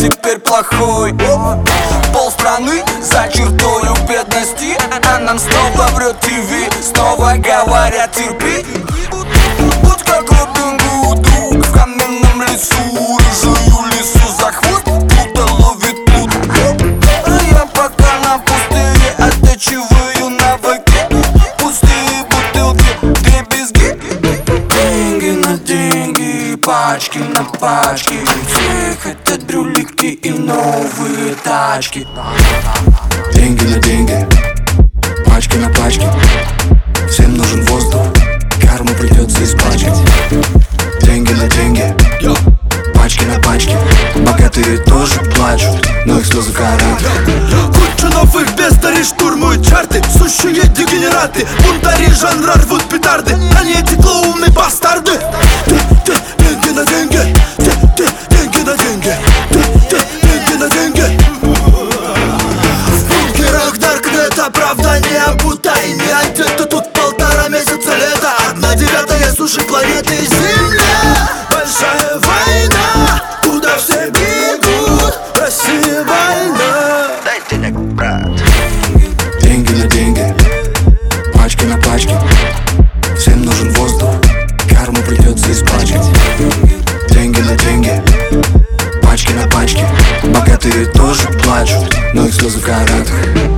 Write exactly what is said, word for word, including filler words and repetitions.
теперь плохой. Полстраны за чертою бедности, а нам снова врет ТВ, снова говорят терпи. Будь как Робин Гуд, друг в каменном лесу, рыжую лису за хвост, будто ловит плут. А я пока на пустыре оттачиваю навыки, пустые бутылки, дребезги. Деньги на деньги, пачки на пачки, все хотят брюлики и новые тачки. Деньги на деньги, пачки на пачки, всем нужен воздух, карму придется испачкать. Деньги на деньги, пачки на пачки, богатые тоже плачут, но их слезы карат. Куча новых бездарей штурмуют чарты, сущие дегенераты, бунтари жанра рвут петарды, они эти клоуны бастарды. Деньги на деньги, деньги на деньги, деньги на деньги. В бункерах Даркнета правда не обутай, не одета тут полтора месяца лета, одна девятая суши планеты Земля. Большая война, куда все бегут, Россия больна. Дай денег, брат. Деньги на деньги, пачки на пачки, всем нужен воздух, карму придется испачкать. Деньги на деньги, пачки на пачки, богатые тоже плачут, но их слезы в каратах.